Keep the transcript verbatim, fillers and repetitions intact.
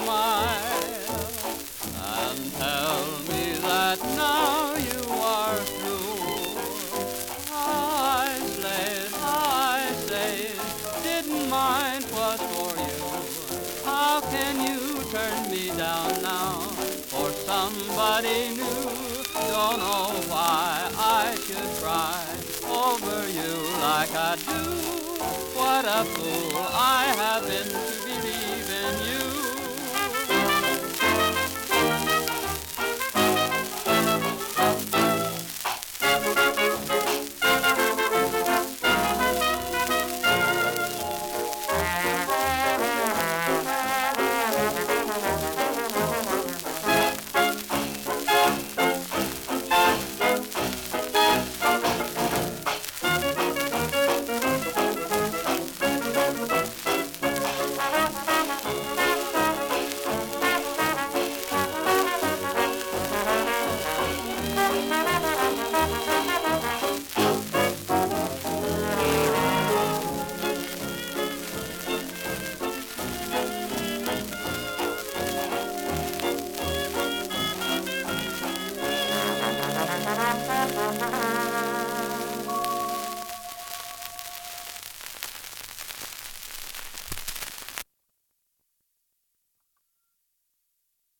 smile and tell me that now you are through. I say, I say, didn't mind 'twas for you. How can you turn me down now for somebody new? Don't know why I should cry over you like I do. What a fool I have been to